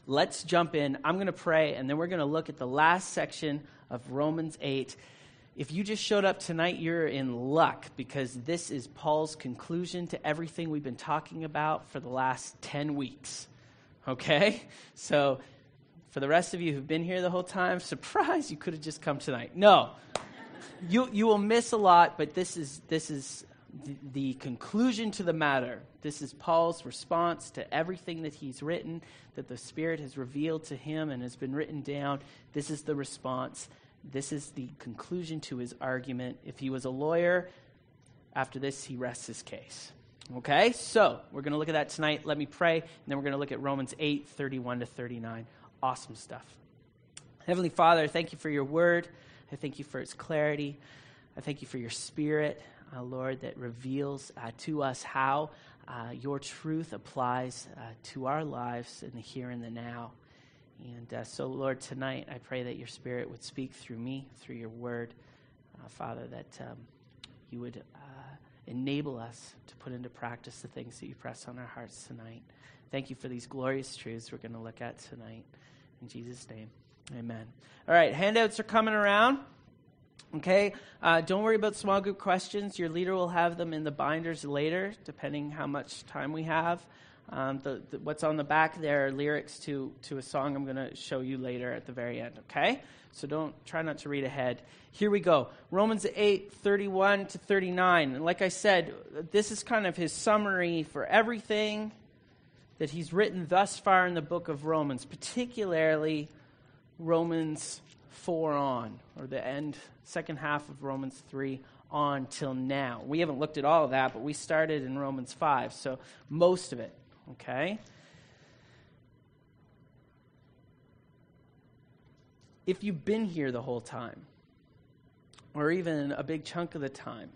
let's jump in. I'm going to pray, and then we're going to look at the last section of Romans 8. If you just showed up tonight, you're in luck, because this is Paul's conclusion to everything we've been talking about for the last 10 weeks. Okay? So for the rest of you who've been here the whole time, surprise, you could have just come tonight. No. You will miss a lot, but this is the conclusion to the matter. This is Paul's response to everything that he's written, that the Spirit has revealed to him and has been written down. This is the response. This is the conclusion to his argument. If he was a lawyer, after this, he rests his case. Okay, so we're going to look at that tonight. Let me pray, and then we're going to look at Romans 8, 31 to 39. Awesome stuff. Heavenly Father, thank you for your word. I thank you for its clarity. I thank you for your Spirit, Lord, that reveals to us how your truth applies to our lives in the here and the now. And so, Lord, tonight I pray that your Spirit would speak through me, through your word. Father, that you would enable us to put into practice the things that you press on our hearts tonight. Thank you for these glorious truths we're going to look at tonight. In Jesus' name, amen. All right, handouts are coming around. Okay, don't worry about small group questions. Your leader will have them in the binders later, depending how much time we have. What's on the back there are lyrics to a song I'm going to show you later at the very end, okay? So try not to read ahead. Here we go. Romans 8, 31 to 39. And like I said, this is kind of his summary for everything that he's written thus far in the book of Romans, particularly Romans 4 on, or the second half of Romans 3 on till now. We haven't looked at all of that, but we started in Romans 5, so most of it, okay? If you've been here the whole time, or even a big chunk of the time,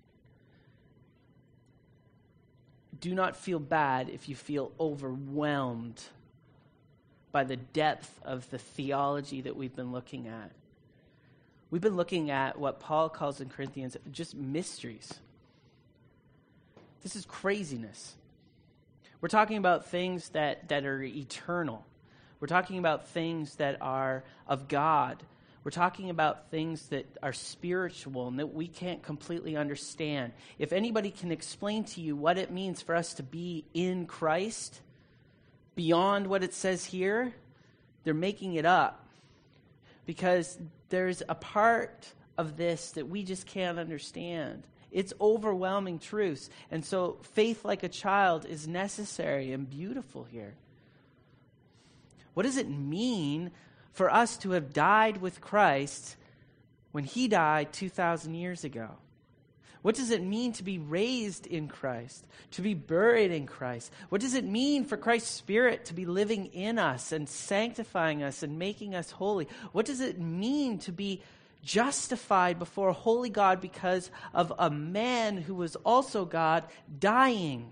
do not feel bad if you feel overwhelmed by the depth of the theology that we've been looking at. We've been looking at what Paul calls in Corinthians just mysteries. This is craziness. We're talking about things that are eternal. We're talking about things that are of God. We're talking about things that are spiritual and that we can't completely understand. If anybody can explain to you what it means for us to be in Christ beyond what it says here, they're making it up. Because there's a part of this that we just can't understand. It's overwhelming truths. And so faith like a child is necessary and beautiful here. What does it mean for us to have died with Christ when he died 2,000 years ago? What does it mean to be raised in Christ, to be buried in Christ? What does it mean for Christ's Spirit to be living in us and sanctifying us and making us holy? What does it mean to be justified before a holy God because of a man who was also God dying?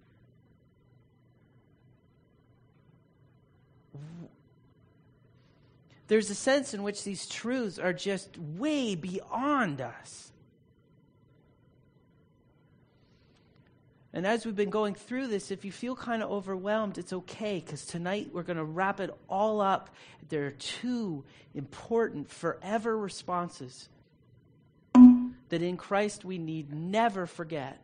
There's a sense in which these truths are just way beyond us. And as we've been going through this, if you feel kind of overwhelmed, it's okay, because tonight we're going to wrap it all up. There are two important forever responses that in Christ we need never forget.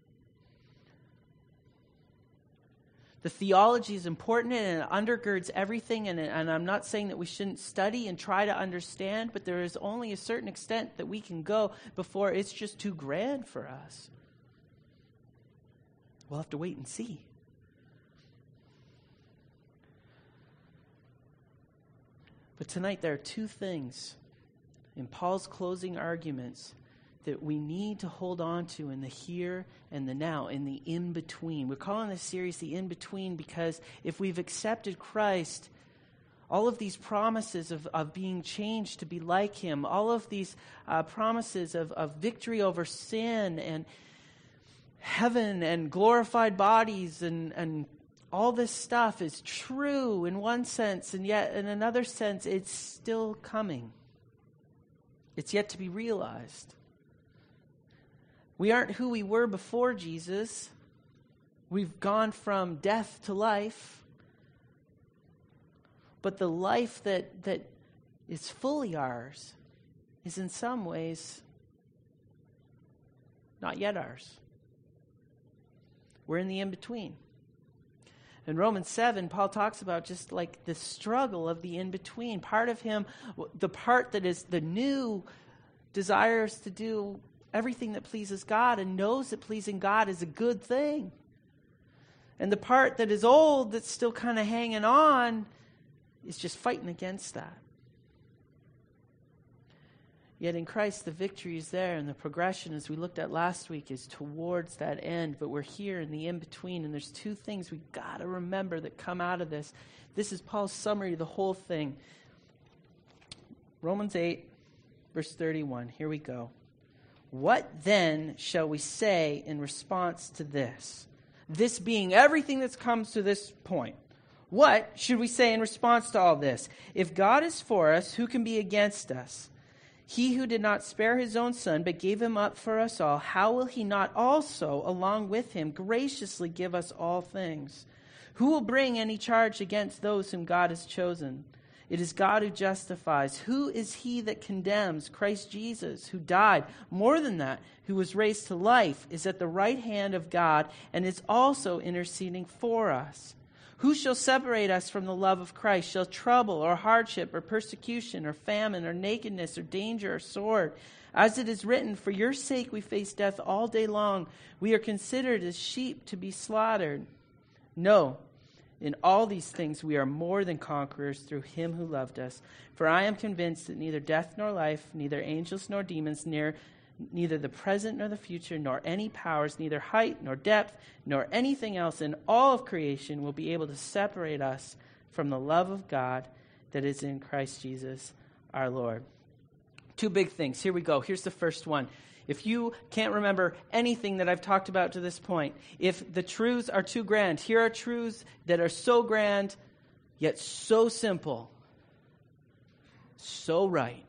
The theology is important and it undergirds everything, and I'm not saying that we shouldn't study and try to understand, but there is only a certain extent that we can go before it's just too grand for us. We'll have to wait and see. But tonight there are two things in Paul's closing arguments that we need to hold on to in the here and the now, in the in-between. We're calling this series the in-between because if we've accepted Christ, all of these promises of being changed to be like him, all of these promises of victory over sin and heaven and glorified bodies and all this stuff is true in one sense, and yet in another sense it's still coming. It's yet to be realized. We aren't who we were before Jesus. We've gone from death to life. But the life that is fully ours is in some ways not yet ours. We're in the in-between. In Romans 7, Paul talks about just like the struggle of the in-between. Part of him, the part that is the new, desires to do everything that pleases God and knows that pleasing God is a good thing. And the part that is old, that's still kind of hanging on, is just fighting against that. Yet in Christ, the victory is there, and the progression, as we looked at last week, is towards that end. But we're here in the in-between, and there's two things we've got to remember that come out of this. This is Paul's summary of the whole thing. Romans 8, verse 31. Here we go. What then shall we say in response to this? This being everything that's come to this point. What should we say in response to all this? If God is for us, who can be against us? He who did not spare his own son, but gave him up for us all, how will he not also, along with him, graciously give us all things? Who will bring any charge against those whom God has chosen? It is God who justifies. Who is he that condemns? Christ Jesus, who died. More than that, who was raised to life, is at the right hand of God, and is also interceding for us. Who shall separate us from the love of Christ? Shall trouble or hardship or persecution or famine or nakedness or danger or sword? As it is written, for your sake we face death all day long. We are considered as sheep to be slaughtered. No, in all these things we are more than conquerors through him who loved us. For I am convinced that neither death nor life, neither angels nor demons, neither the present nor the future, nor any powers, neither height nor depth, nor anything else in all of creation will be able to separate us from the love of God that is in Christ Jesus our Lord. Two big things. Here we go. Here's the first one. If you can't remember anything that I've talked about to this point, if the truths are too grand, here are truths that are so grand, yet so simple, so right.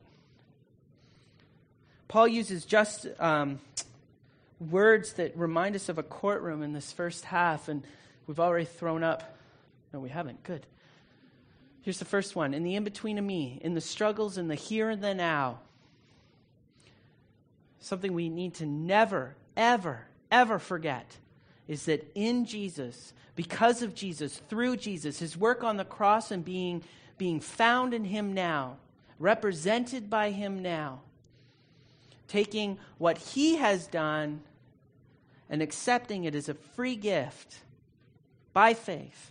Paul uses just words that remind us of a courtroom in this first half, and we've already thrown up. No, we haven't. Good. Here's the first one. In the in-between of me, in the struggles, in the here and the now, something we need to never, ever, ever forget is that in Jesus, because of Jesus, through Jesus, his work on the cross and being found in him now, represented by him now, taking what he has done and accepting it as a free gift by faith,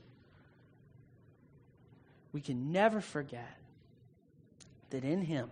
we can never forget that in him,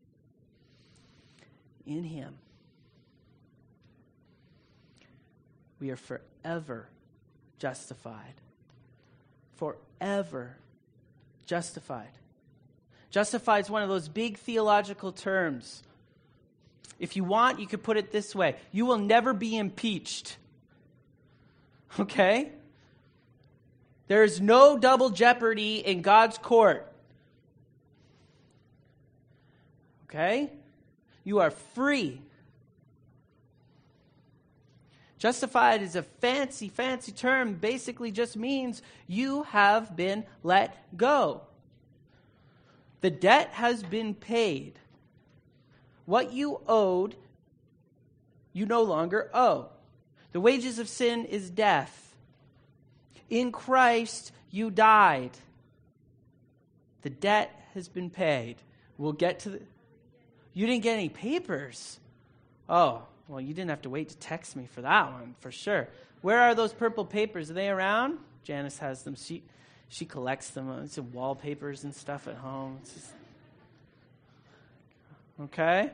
we are forever justified. Forever justified. Justified is one of those big theological terms. If you want, you could put it this way. You will never be impeached. Okay? There is no double jeopardy in God's court. Okay? You are free. Justified is a fancy term. Basically just means you have been let go. The debt has been paid. What you owed, you no longer owe. The wages of sin is death. In Christ, you died. The debt has been paid. We'll get to the... You didn't get any papers. Oh, well, you didn't have to wait to text me for that one, for sure. Where are those purple papers? Are they around? Janice has them. She collects them. It's in wallpapers and stuff at home. It's just... Okay?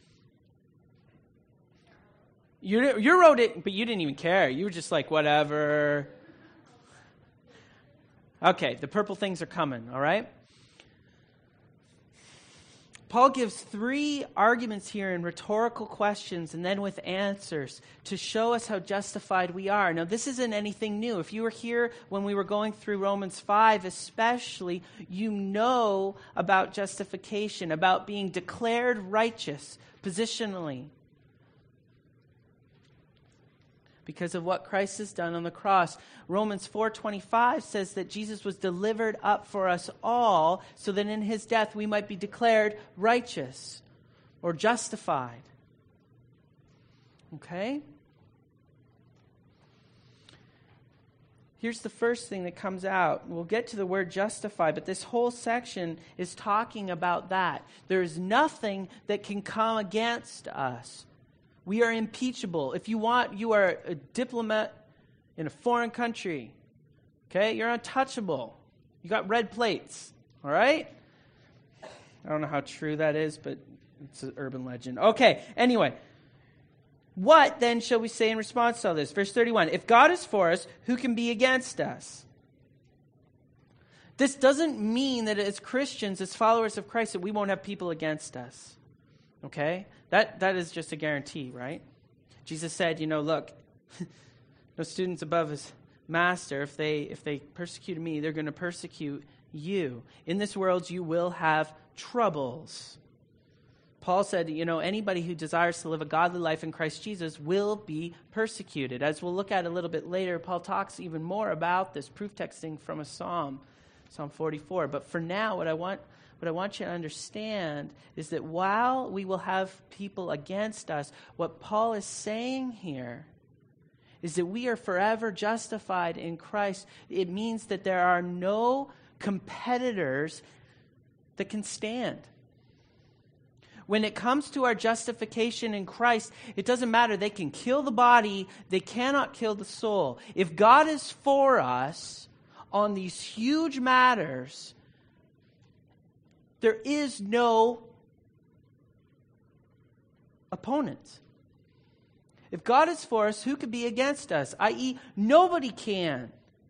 You wrote it, but you didn't even care. You were just like, whatever. Okay, the purple things are coming, all right? Paul gives 3 arguments here in rhetorical questions and then with answers to show us how justified we are. Now, this isn't anything new. If you were here when we were going through Romans 5 especially, you know about justification, about being declared righteous positionally. because of what Christ has done on the cross. Romans 4:25 says that Jesus was delivered up for us all so that in his death we might be declared righteous or justified. Okay? Here's the first thing that comes out. We'll get to the word justify, but this whole section is talking about that. There's nothing that can come against us. We are impeachable. If you want, you are a diplomat in a foreign country. Okay? You're untouchable. You got red plates. All right? I don't know how true that is, but it's an urban legend. Okay, anyway. What then shall we say in response to all this? Verse 31, if God is for us, who can be against us? This doesn't mean that as Christians, as followers of Christ, that we won't have people against us. Okay? That is just a guarantee, right? Jesus said, look, no student's above his master. If they persecute me, they're going to persecute you. In this world, you will have troubles. Paul said, anybody who desires to live a godly life in Christ Jesus will be persecuted. As we'll look at a little bit later, Paul talks even more about this, proof texting from a Psalm 44. But for now, what I want you to understand is that while we will have people against us, what Paul is saying here is that we are forever justified in Christ. It means that there are no competitors that can stand. When it comes to our justification in Christ, it doesn't matter. They can kill the body. They cannot kill the soul. If God is for us on these huge matters, there is no opponent. If God is for us, who could be against us? I.e., nobody can.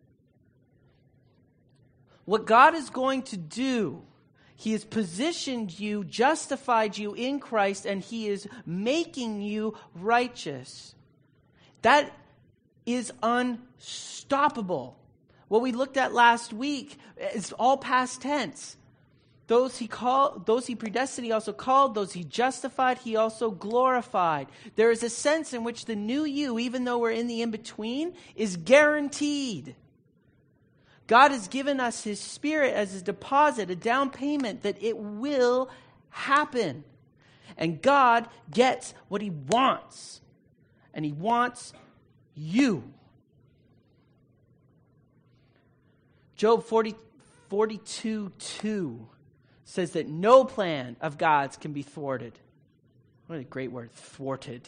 What God is going to do, He has positioned you, justified you in Christ, and He is making you righteous. That is unstoppable. What we looked at last week is all past tense. Those He predestined, He also called. Those He justified, He also glorified. There is a sense in which the new you, even though we're in the in-between, is guaranteed. God has given us His Spirit as His deposit, a down payment that it will happen. And God gets what He wants. And He wants you. Job 42:2 says that no plan of God's can be thwarted. What a great word, thwarted.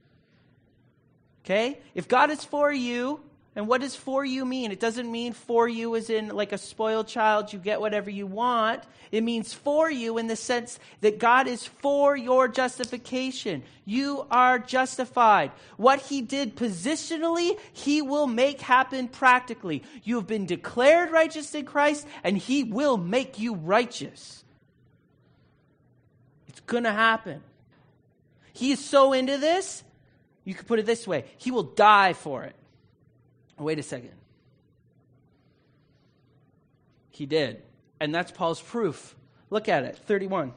Okay? If God is for you, and what does for you mean? It doesn't mean for you as in like a spoiled child, you get whatever you want. It means for you in the sense that God is for your justification. You are justified. What He did positionally, He will make happen practically. You have been declared righteous in Christ, and He will make you righteous. It's going to happen. He is so into this, you could put it this way, He will die for it. Wait a second. He did. And that's Paul's proof. Look at it. 32.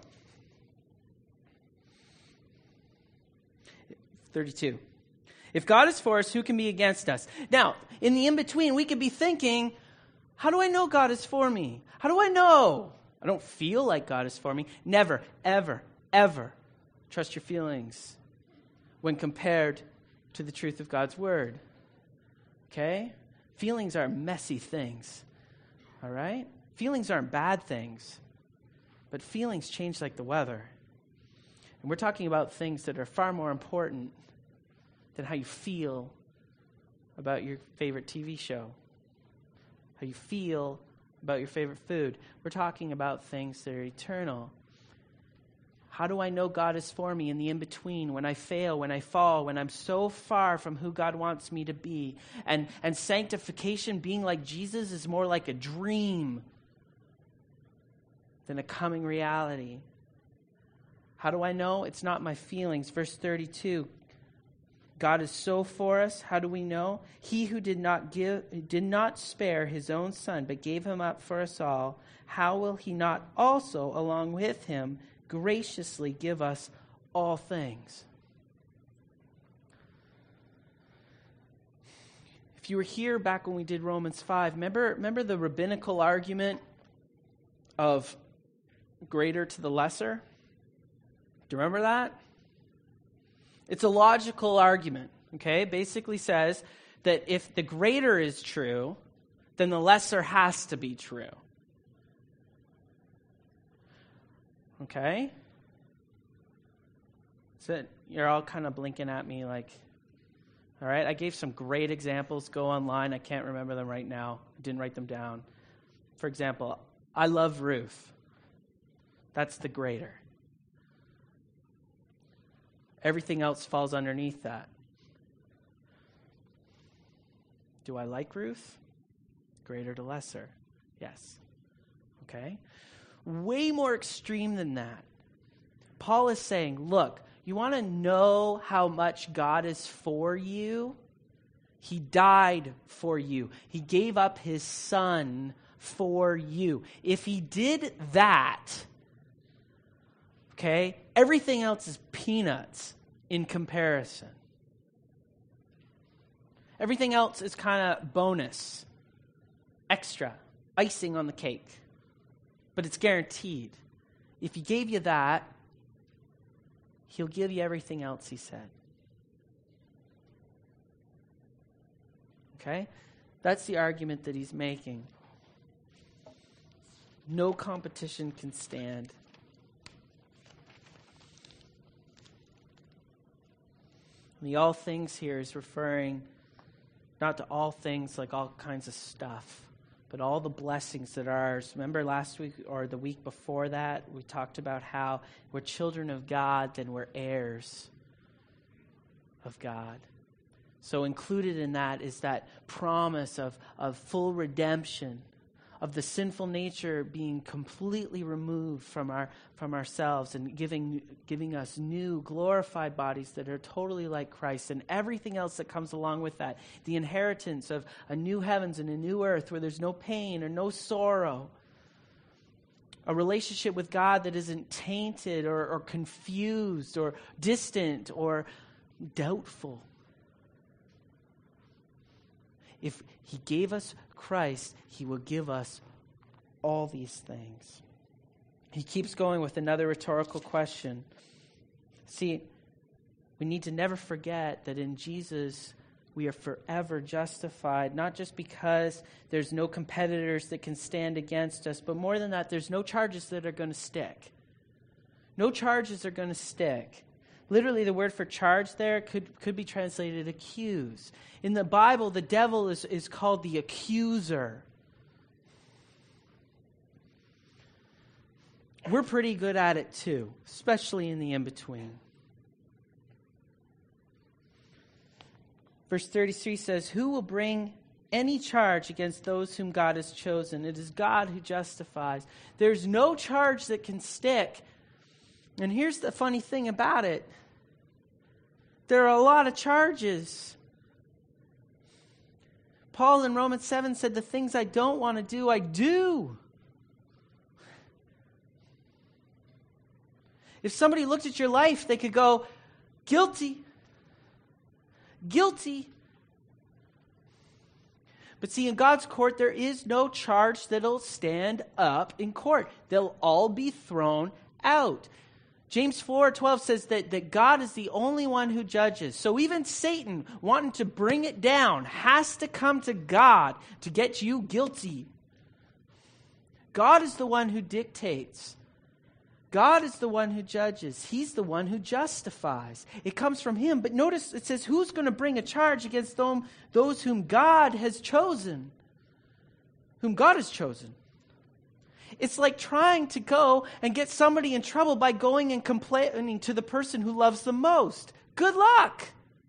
If God is for us, who can be against us? Now, in the in-between, we could be thinking, how do I know God is for me? How do I know? I don't feel like God is for me. Never, ever, ever trust your feelings when compared to the truth of God's word. Okay? Feelings are messy things. All right? Feelings aren't bad things. But feelings change like the weather. And we're talking about things that are far more important than how you feel about your favorite TV show. How you feel about your favorite food. We're talking about things that are eternal. How do I know God is for me in the in-between, when I fail, when I fall, when I'm so far from who God wants me to be? And sanctification, being like Jesus, is more like a dream than a coming reality. How do I know? It's not my feelings. Verse 32, God is so for us. How do we know? He who did not spare His own Son, but gave Him up for us all, how will He not also, along with Him, graciously give us all things? If you were here back when we did Romans 5, remember the rabbinical argument of greater to the lesser? Do you remember that? It's a logical argument, okay? Basically says that if the greater is true, then the lesser has to be true. Okay? So you're all kind of blinking at me like, all right, I gave some great examples. Go online. I can't remember them right now. I didn't write them down. For example, I love Ruth. That's the greater. Everything else falls underneath that. Do I like Ruth? Greater to lesser. Yes. Okay? Way more extreme than that. Paul is saying, look, you want to know how much God is for you? He died for you. He gave up his son for you. If he did that, okay, everything else is peanuts in comparison. Everything else is kind of bonus, extra, icing on the cake. But it's guaranteed. If he gave you that, he'll give you everything else, he said. Okay? That's the argument that he's making. No competition can stand. And the all things here is referring not to all things like all kinds of stuff, but all the blessings that are ours. Remember last week or the week before that, we talked about how we're children of God, then we're heirs of God. So included in that is that promise of full redemption, of the sinful nature being completely removed from ourselves and giving us new glorified bodies that are totally like Christ, and everything else that comes along with that. The inheritance of a new heavens and a new earth where there's no pain or no sorrow. A relationship with God that isn't tainted or confused or distant or doubtful. If he gave us Christ, he will give us all these things. He keeps going with another rhetorical question. See, we need to never forget that in Jesus we are forever justified, not just because there's no competitors that can stand against us, but more than that, there's no charges that are going to stick. No charges are going to stick. Literally, the word for charge there could be translated accuse. In the Bible, the devil is called the accuser. We're pretty good at it too, especially in the in-between. Verse 33 says, "Who will bring any charge against those whom God has chosen? It is God who justifies." There's no charge that can stick. And here's the funny thing about it. There are a lot of charges. Paul in Romans 7 said, the things I don't want to do, I do. If somebody looked at your life, they could go, guilty. Guilty. But see, in God's court, there is no charge that'll stand up in court. They'll all be thrown out. James 4:12 says that God is the only one who judges. So even Satan, wanting to bring it down, has to come to God to get you guilty. God is the one who dictates. God is the one who judges. He's the one who justifies. It comes from him. But notice it says, who's going to bring a charge against those whom God has chosen? Whom God has chosen. It's like trying to go and get somebody in trouble by going and complaining to the person who loves them most. Good luck.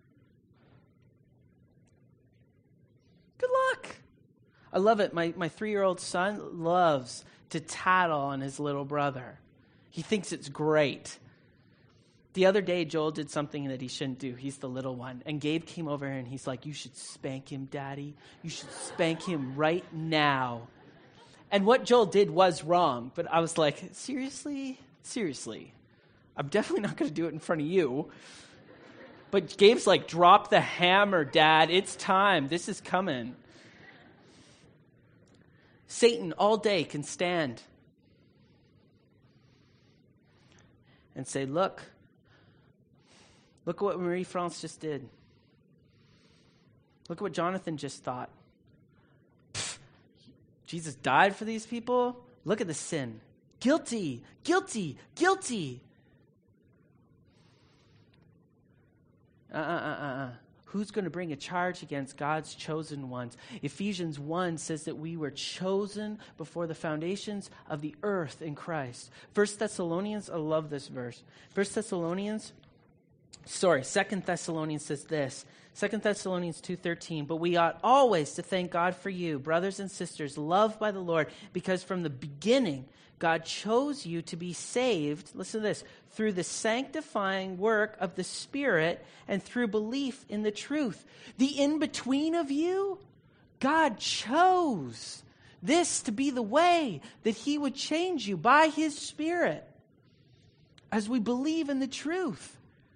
Good luck. I love it. My 3-year-old son loves to tattle on his little brother. He thinks it's great. The other day, Joel did something that he shouldn't do. He's the little one. And Gabe came over and he's like, "You should spank him, Daddy. You should spank him right now." And what Joel did was wrong. But I was like, seriously? Seriously. I'm definitely not going to do it in front of you. But Gabe's like, drop the hammer, Dad. It's time. This is coming. Satan all day can stand and say, look what Marie-France just did. Look at what Jonathan just thought. Jesus died for these people? Look at the sin. Guilty, guilty, guilty. Who's going to bring a charge against God's chosen ones? Ephesians 1 says that we were chosen before the foundations of the earth in Christ. 1 Thessalonians, I love this verse. 2 Thessalonians says this. 2 Thessalonians 2:13, but we ought always to thank God for you, brothers and sisters, loved by the Lord, because from the beginning God chose you to be saved, listen to this, through the sanctifying work of the Spirit and through belief in the truth. The in-between of you, God chose this to be the way that He would change you by His Spirit as we believe in the truth.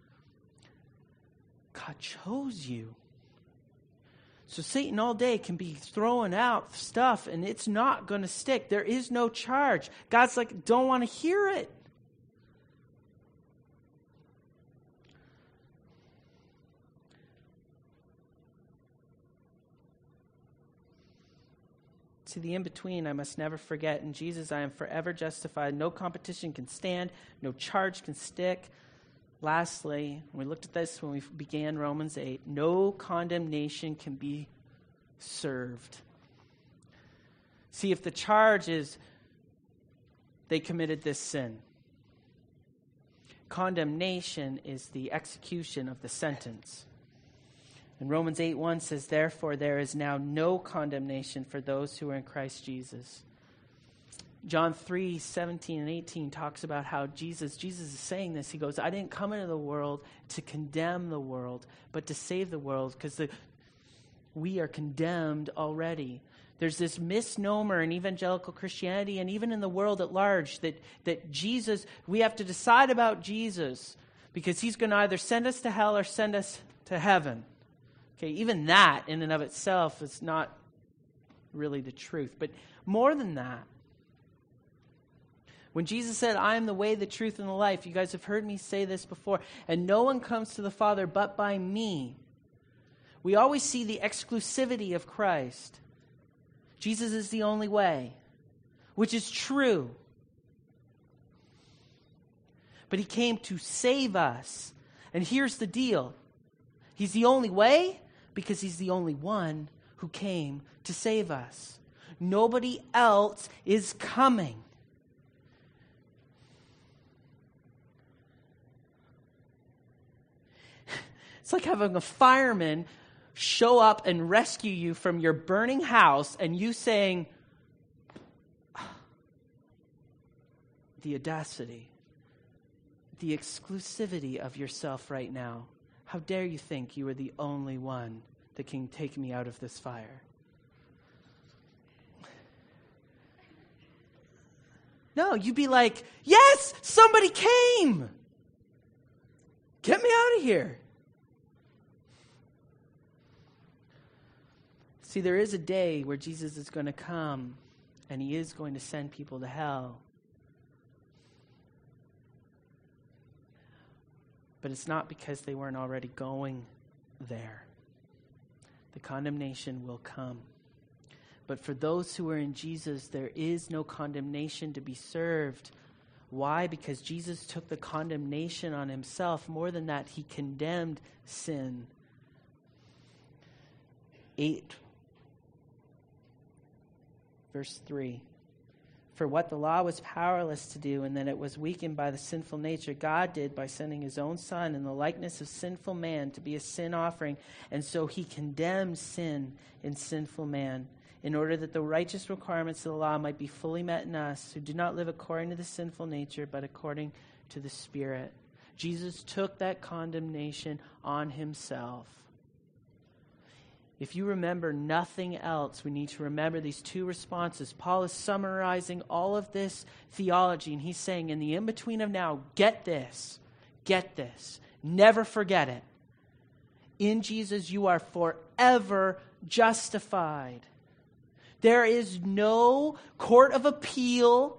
God chose you. So Satan all day can be throwing out stuff and it's not going to stick. There is no charge. God's like, don't want to hear it. To the in-between, I must never forget. In Jesus, I am forever justified. No competition can stand. No charge can stick. Lastly, we looked at this when we began Romans 8. No condemnation can be served. See, if the charge is they committed this sin, condemnation is the execution of the sentence. And Romans 8:1 says, therefore, there is now no condemnation for those who are in Christ Jesus. John 3:17 and 18 talks about how Jesus is saying this. He goes, I didn't come into the world to condemn the world, but to save the world, because we are condemned already. There's this misnomer in evangelical Christianity and even in the world at large that Jesus, we have to decide about Jesus because He's going to either send us to hell or send us to heaven. Okay, even that in and of itself is not really the truth. But more than that, when Jesus said, I am the way, the truth, and the life, you guys have heard me say this before, and no one comes to the Father but by me. We always see the exclusivity of Christ. Jesus is the only way, which is true. But He came to save us. And here's the deal. He's the only way because He's the only one who came to save us. Nobody else is coming. It's like having a fireman show up and rescue you from your burning house and you saying, the audacity, the exclusivity of yourself right now. How dare you think you are the only one that can take me out of this fire? No, you'd be like, yes, somebody came. Get me out of here. See, there is a day where Jesus is going to come and He is going to send people to hell. But it's not because they weren't already going there. The condemnation will come. But for those who are in Jesus, there is no condemnation to be served. Why? Because Jesus took the condemnation on Himself. More than that, He condemned sin. 8 Verse 3, for what the law was powerless to do, and that it was weakened by the sinful nature, God did by sending His own Son in the likeness of sinful man to be a sin offering. And so He condemned sin in sinful man, in order that the righteous requirements of the law might be fully met in us, who do not live according to the sinful nature, but according to the Spirit. Jesus took that condemnation on Himself. If you remember nothing else, we need to remember these two responses. Paul is summarizing all of this theology, and he's saying, in the in-between of now, get this, never forget it. In Jesus, you are forever justified. There is no court of appeal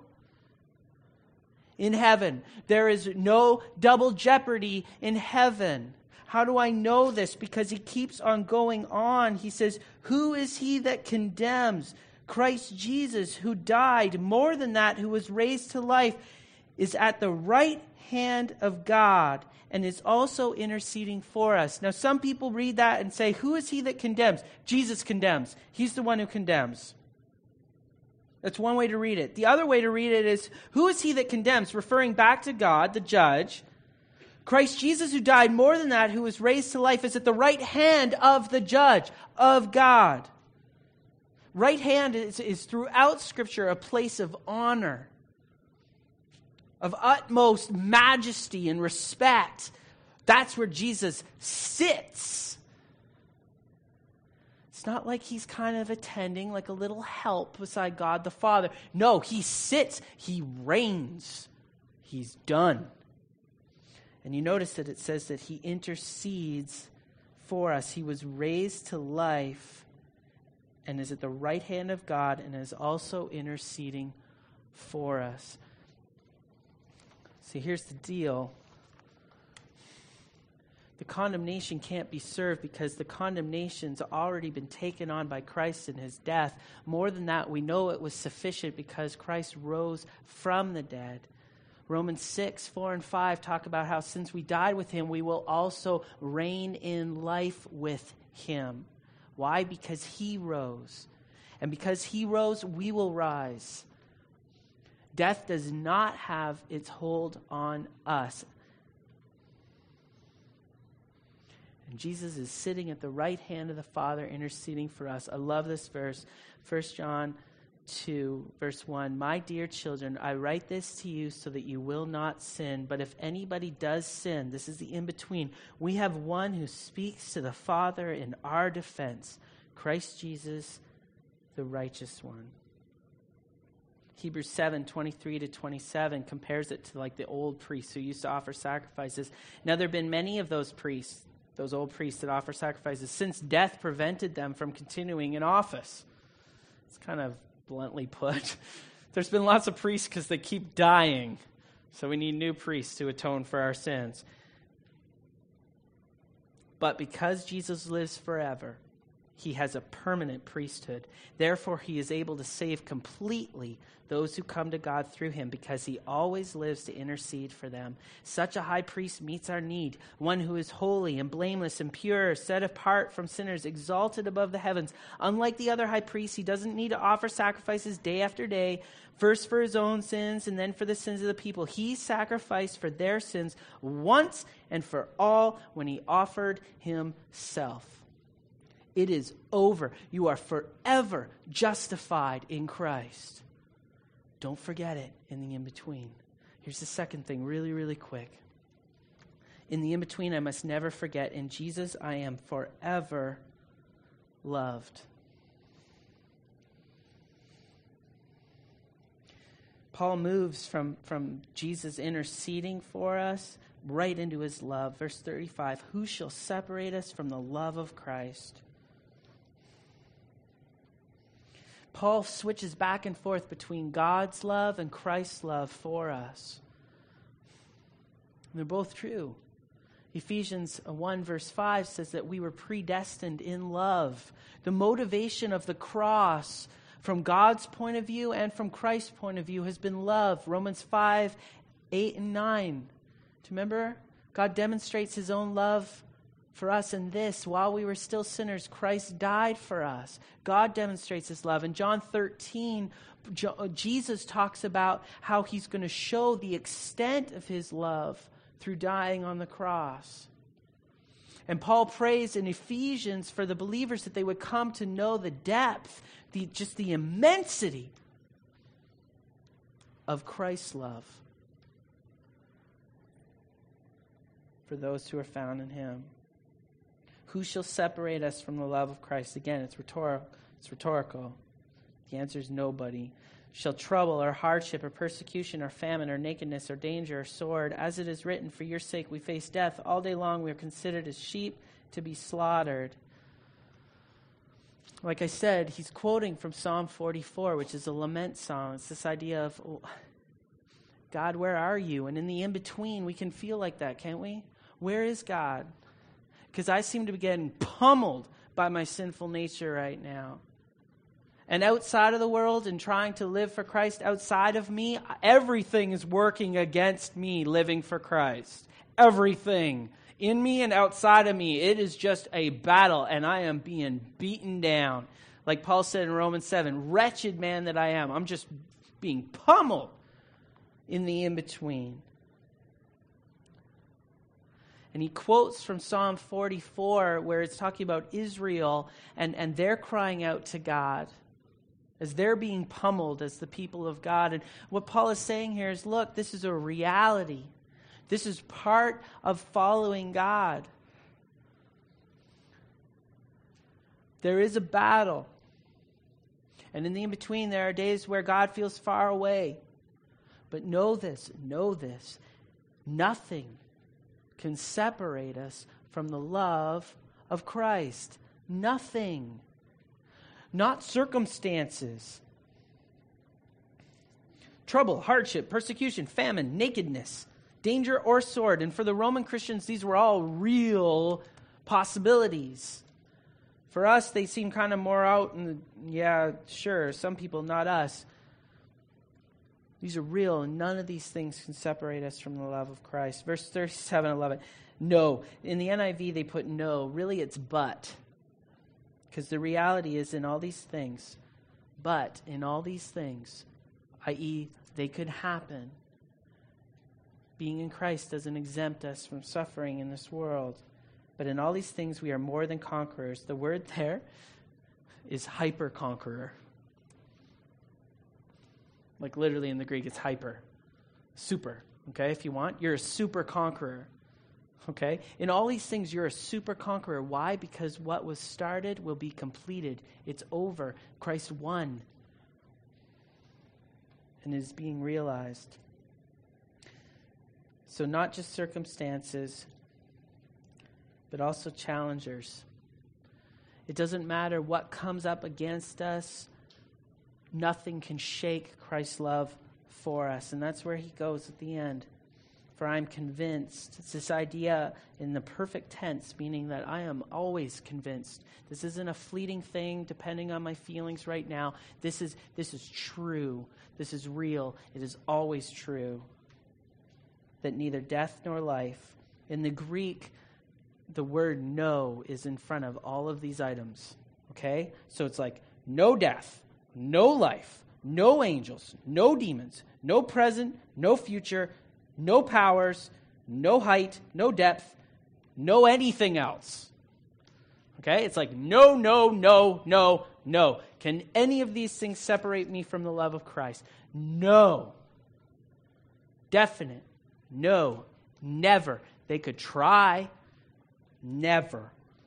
in heaven. There is no double jeopardy in heaven. How do I know this? Because he keeps on going on. He says, who is he that condemns? Christ Jesus, who died, more than that, who was raised to life, is at the right hand of God and is also interceding for us. Now, some people read that and say, who is he that condemns? Jesus condemns. He's the one who condemns. That's one way to read it. The other way to read it is, who is he that condemns? Referring back to God, the judge. Christ Jesus, who died, more than that, who was raised to life, is at the right hand of the judge, of God. Right hand is throughout Scripture a place of honor, of utmost majesty and respect. That's where Jesus sits. It's not like he's kind of attending like a little help beside God the Father. No, he sits. He reigns. He's done. And you notice that it says that he intercedes for us. He was raised to life and is at the right hand of God and is also interceding for us. See, here's the deal. The condemnation can't be served because the condemnation's already been taken on by Christ in his death. More than that, we know it was sufficient because Christ rose from the dead. Romans 6, 4, and 5 talk about how since we died with him, we will also reign in life with him. Why? Because he rose. And because he rose, we will rise. Death does not have its hold on us. And Jesus is sitting at the right hand of the Father, interceding for us. I love this verse, 1 John 2, verse 1. My dear children, I write this to you so that you will not sin. But if anybody does sin, this is the in-between, we have one who speaks to the Father in our defense, Christ Jesus, the righteous one. Hebrews 7, 23 to 27 compares it to like the old priests who used to offer sacrifices. Now there have been many of those priests, those old priests that offer sacrifices, since death prevented them from continuing in office. It's kind of bluntly put. There's been lots of priests because they keep dying. So we need new priests to atone for our sins. But because Jesus lives forever, he has a permanent priesthood. Therefore, he is able to save completely those who come to God through him because he always lives to intercede for them. Such a high priest meets our need, one who is holy and blameless and pure, set apart from sinners, exalted above the heavens. Unlike the other high priests, he doesn't need to offer sacrifices day after day, first for his own sins and then for the sins of the people. He sacrificed for their sins once and for all when he offered himself. It is over. You are forever justified in Christ. Don't forget it in the in-between. Here's the second thing, really, really quick. In the in-between, I must never forget, in Jesus I am forever loved. Paul moves from Jesus interceding for us right into his love. Verse 35, who shall separate us from the love of Christ? Paul switches back and forth between God's love and Christ's love for us. And they're both true. Ephesians 1 verse 5 says that we were predestined in love. The motivation of the cross from God's point of view and from Christ's point of view has been love. Romans 5, 8, and 9. Do you remember? God demonstrates his own love for us in this, while we were still sinners, Christ died for us. God demonstrates his love. In John 13, Jesus talks about how he's going to show the extent of his love through dying on the cross. And Paul prays in Ephesians for the believers that they would come to know the depth, just the immensity of Christ's love for those who are found in him. Who shall separate us from the love of Christ? Again, it's rhetorical. The answer is nobody. Shall trouble or hardship or persecution or famine or nakedness or danger or sword, as it is written, for your sake we face death. All day long we are considered as sheep to be slaughtered. Like I said, he's quoting from Psalm 44, which is a lament song. It's this idea of, oh, God, where are you? And in the in-between, we can feel like that, can't we? Where is God? Because I seem to be getting pummeled by my sinful nature right now. And outside of the world and trying to live for Christ outside of me, everything is working against me living for Christ. Everything. In me and outside of me, it is just a battle, and I am being beaten down. Like Paul said in Romans 7, wretched man that I am. I'm just being pummeled in the in-between. And he quotes from Psalm 44, where it's talking about Israel, and they're crying out to God as they're being pummeled as the people of God. And what Paul is saying here is, look, this is a reality. This is part of following God. There is a battle. And in the in-between, there are days where God feels far away. But know this, nothing can separate us from the love of Christ. Nothing. Not circumstances. Trouble, hardship, persecution, famine, nakedness, danger or sword. And for the Roman Christians, these were all real possibilities. For us, they seem kind of more out in some people, not us. These are real, and none of these things can separate us from the love of Christ. Verse 37:11. No. In the NIV, they put no. Really, it's but. Because the reality is in all these things, but in all these things, i.e., they could happen. Being in Christ doesn't exempt us from suffering in this world. But in all these things, we are more than conquerors. The word there is hyper-conqueror. Like literally in the Greek, it's hyper. Super, okay, if you want. You're a super conqueror, okay? In all these things, you're a super conqueror. Why? Because what was started will be completed. It's over. Christ won and is being realized. So not just circumstances, but also challengers. It doesn't matter what comes up against us. Nothing can shake Christ's love for us. And that's where he goes at the end. For I'm convinced. It's this idea in the perfect tense, meaning that I am always convinced. This isn't a fleeting thing depending on my feelings right now. This is true. This is real. It is always true. That neither death nor life. In the Greek, the word no is in front of all of these items. Okay? So it's like no death. No life, no angels, no demons, no present, no future, no powers, no height, no depth, no anything else. Okay? It's like no, no, no, no, no. Can any of these things separate me from the love of Christ? No. Definite. No. Never. They could try. Never.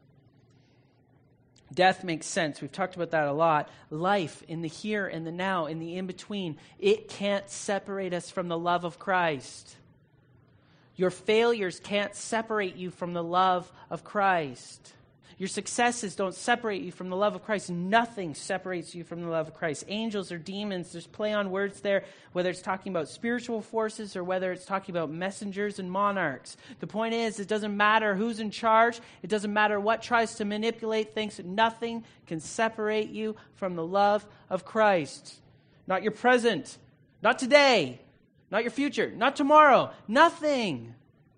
Death makes sense. We've talked about that a lot. Life in the here and the now, in the in-between, it can't separate us from the love of Christ. Your failures can't separate you from the love of Christ. Your successes don't separate you from the love of Christ. Nothing separates you from the love of Christ. Angels or demons, there's play on words there, whether it's talking about spiritual forces or whether it's talking about messengers and monarchs. The point is, it doesn't matter who's in charge. It doesn't matter what tries to manipulate things. Nothing can separate you from the love of Christ. Not your present, not today, not your future, not tomorrow. Nothing.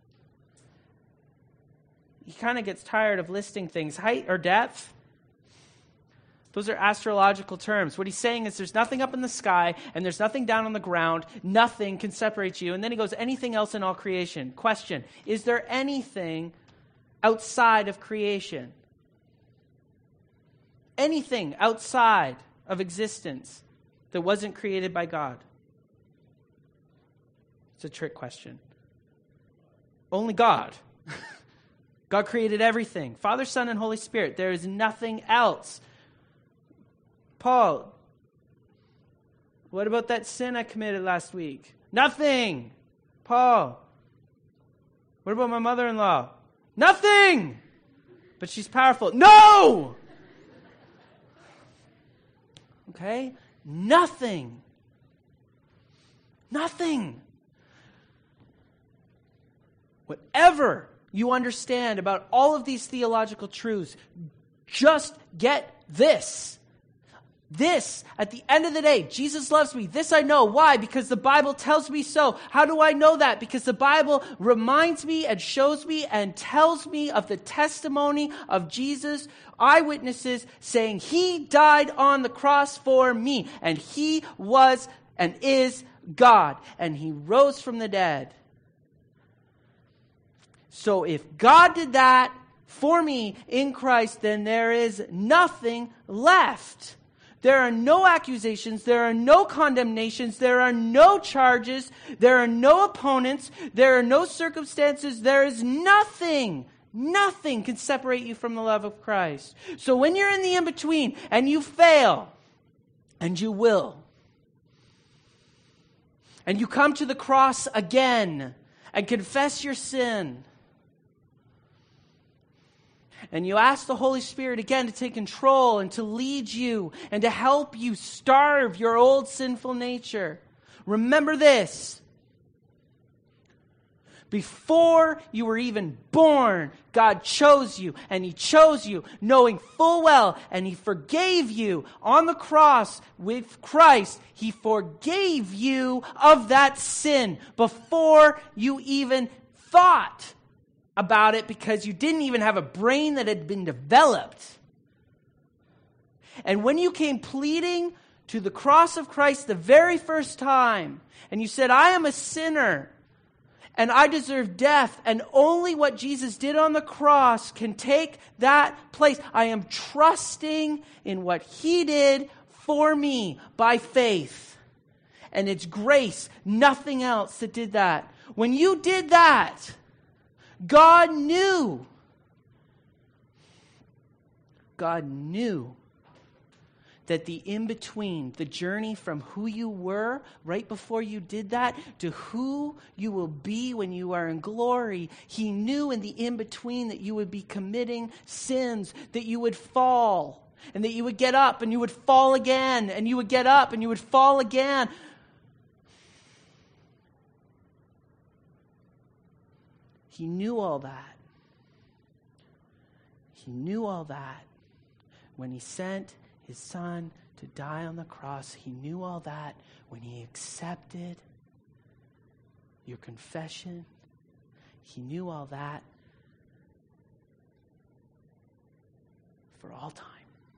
He kind of gets tired of listing things. Height or depth, those are astrological terms. What he's saying is there's nothing up in the sky and there's nothing down on the ground. Nothing can separate you. And then he goes, anything else in all creation. Question, is there anything outside of creation? Anything outside of existence that wasn't created by God? It's a trick question. Only God. God created everything. Father, Son, and Holy Spirit. There is nothing else. Paul, what about that sin I committed last week? Nothing. Paul, what about my mother-in-law? Nothing. but she's powerful. No! Okay? Nothing. Nothing. Whatever you understand about all of these theological truths, just get this. This, at the end of the day, Jesus loves me. This I know. Why? Because the Bible tells me so. How do I know that? Because the Bible reminds me and shows me and tells me of the testimony of Jesus, eyewitnesses saying he died on the cross for me. And he was and is God. And he rose from the dead. So if God did that for me in Christ, then there is nothing left. There are no accusations. There are no condemnations. There are no charges. There are no opponents. There are no circumstances. There is nothing. Nothing can separate you from the love of Christ. So when you're in the in-between and you fail, and you will, and you come to the cross again and confess your sin, and you ask the Holy Spirit again to take control and to lead you and to help you starve your old sinful nature. Remember this. Before you were even born, God chose you, and He chose you knowing full well, and He forgave you on the cross with Christ. He forgave you of that sin before you even thought about it, because you didn't even have a brain that had been developed. And when you came pleading to the cross of Christ the very first time, and you said, I am a sinner, and I deserve death, and only what Jesus did on the cross can take that place. I am trusting in what He did for me by faith. And it's grace, nothing else that did that. When you did that, God knew. God knew that the in-between, the journey from who you were right before you did that to who you will be when you are in glory, He knew in the in-between that you would be committing sins, that you would fall, and that you would get up and you would fall again, and you would get up and you would fall again. He knew all that. He knew all that when He sent His Son to die on the cross. He knew all that when He accepted your confession. He knew all that for all time.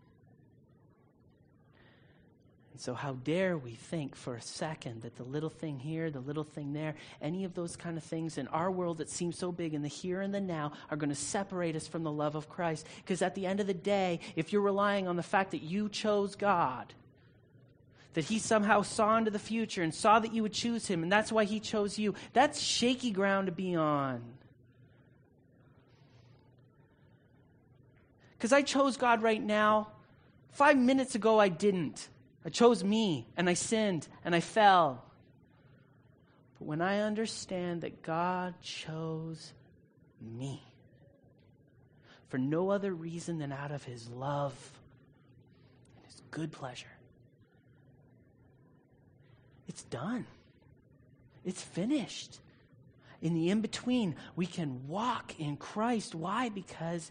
So how dare we think for a second that the little thing here, the little thing there, any of those kind of things in our world that seem so big in the here and the now are going to separate us from the love of Christ. Because at the end of the day, if you're relying on the fact that you chose God, that He somehow saw into the future and saw that you would choose Him, and that's why He chose you, that's shaky ground to be on. Because I chose God right now. 5 minutes ago, I didn't. I chose me, and I sinned, and I fell. But when I understand that God chose me for no other reason than out of His love and His good pleasure, it's done. It's finished. In the in-between, we can walk in Christ. Why? Because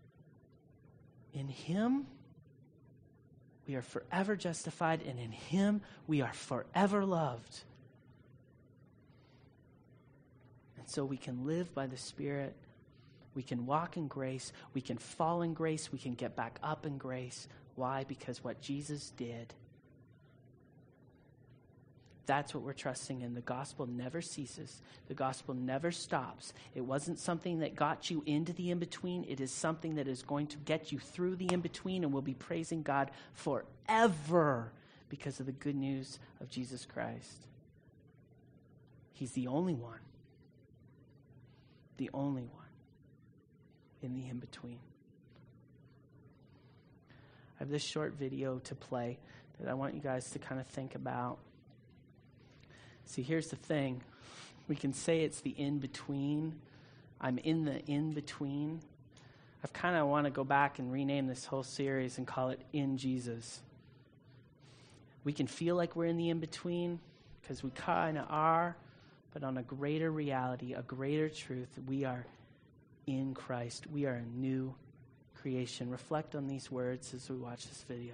in Him, we are forever justified, and in Him we are forever loved. And so we can live by the Spirit. We can walk in grace. We can fall in grace. We can get back up in grace. Why? Because what Jesus did. That's what we're trusting in. The gospel never ceases. The gospel never stops. It wasn't something that got you into the in-between. It is something that is going to get you through the in-between, and we'll be praising God forever because of the good news of Jesus Christ. He's the only one. The only one in the in-between. I have this short video to play that I want you guys to kind of think about. See, here's the thing. We can say it's the in-between. I'm in the in-between. I've kind of want to go back and rename this whole series and call it In Jesus. We can feel like we're in the in-between because we kind of are, but on a greater reality, a greater truth, we are in Christ. We are a new creation. Reflect on these words as we watch this video.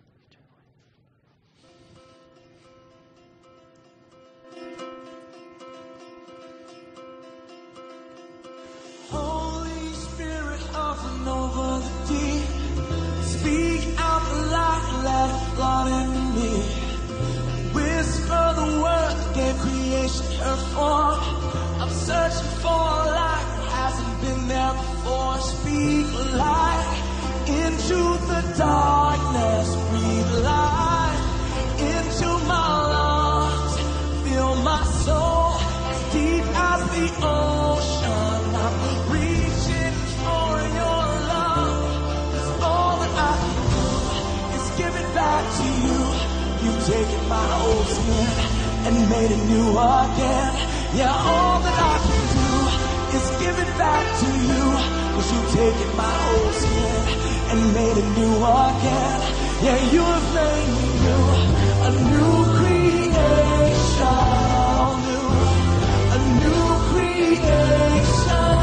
Holy Spirit, hovering over the deep, speak out the light, let it flood into me. Whisper the word that gave creation her form. I'm searching for a light that hasn't been there before. Speak light into the darkness. Breathe light into my lungs. Fill my soul as deep as the ocean. I'm reaching for your love. 'Cause all that I can do is give it back to you. You've taken my old skin and made it new again. Yeah, all that I can do is give it back to you. 'Cause you've taken my old skin and made it new again. Yeah, you have made me new, a new creation, all new, a new creation.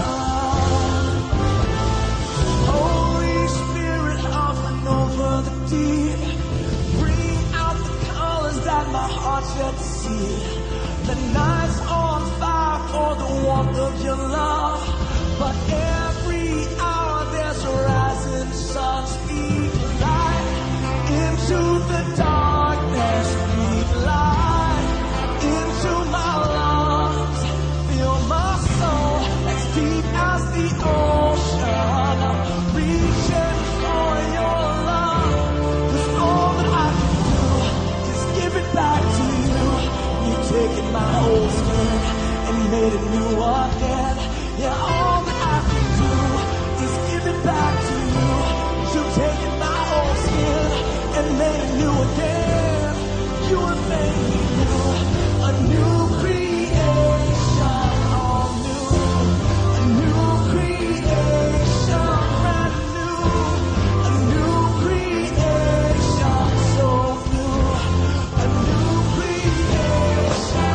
Holy Spirit, hovering over the deep, bring out the colors that my heart's yet to see. The night's on fire for the warmth of your love, but every hour there's a rising sun. Speak light into the darkness. Breathe light into my lungs. Fill my soul as deep as the ocean. I'm reaching for your love. 'Cause all that I can do is give it back to you. You've taken my old skin and made it new again. Yeah, all that I can do is give it back to you. You've taken my old skin and made it new again. You have made me new, a new creation, all new, a new creation, brand new, a new creation, so new, a new creation.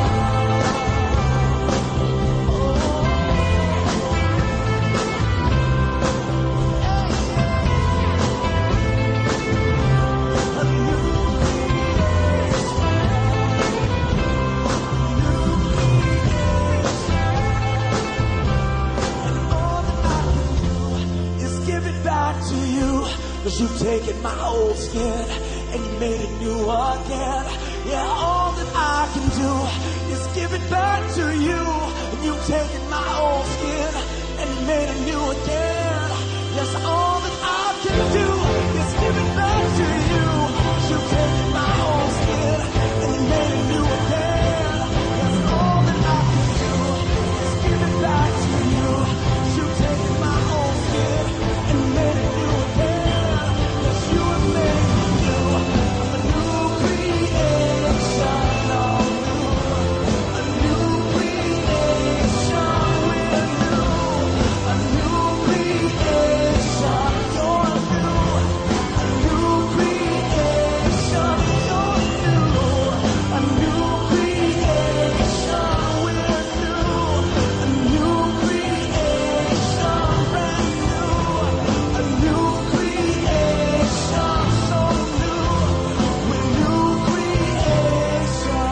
Cause you've taken my old skin and you made it new again. Yeah, all that I can do is give it back to you. And you've taken my old skin and you made it new again. Yes, all that I can do is give it back to you. You've taken my old skin and you made it new again. Yes, all that I can do is give it back to you. You've taken my old skin and you made it new again. You have made me new, a new creation, all new, a new creation, we're new, a new creation, you're new, a new creation, you're new, a new creation, we're new, a new creation, brand new, a new creation. So new, we're new creation.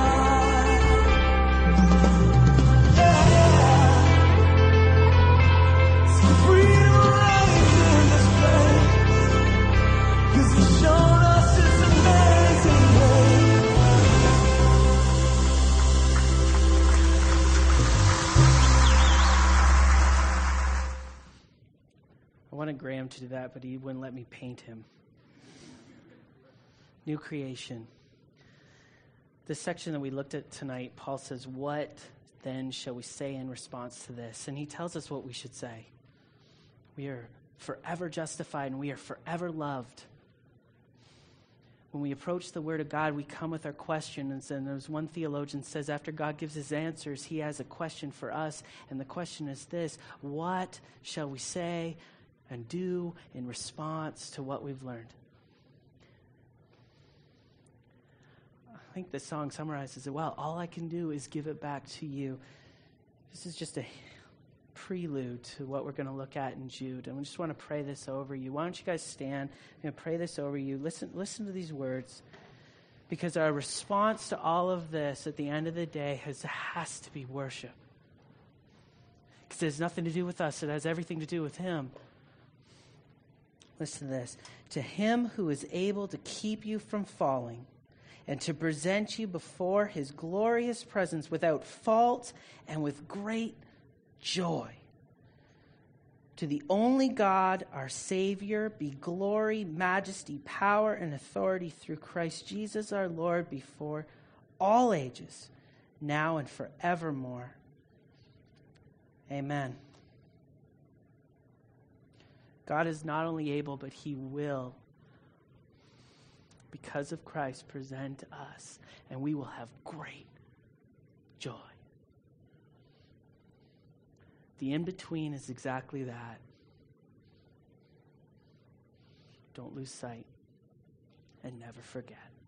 Yeah. So freedom reigns in this place. 'Cause He's shown us His amazing grace. I wanted Graham to do that, but he wouldn't let me paint him. New creation. This section that we looked at tonight, Paul says, what then shall we say in response to this? And he tells us what we should say. We are forever justified and we are forever loved. When we approach the Word of God, we come with our questions. And there's one theologian says after God gives his answers, he has a question for us. And the question is this: what shall we say and do in response to what we've learned. I think this song summarizes it well. All I can do is give it back to you. This is just a prelude to what we're going to look at in Jude. And we just want to pray this over you. Why don't you guys stand? I'm going to pray this over you. Listen to these words. Because our response to all of this at the end of the day has to be worship. Because it has nothing to do with us. It has everything to do with him. Listen to this. To him who is able to keep you from falling and to present you before his glorious presence without fault and with great joy. To the only God, our Savior, be glory, majesty, power, and authority through Christ Jesus our Lord before all ages, now and forevermore. Amen. God is not only able, but he will, because of Christ, present us, and we will have great joy. The in-between is exactly that. Don't lose sight and never forget.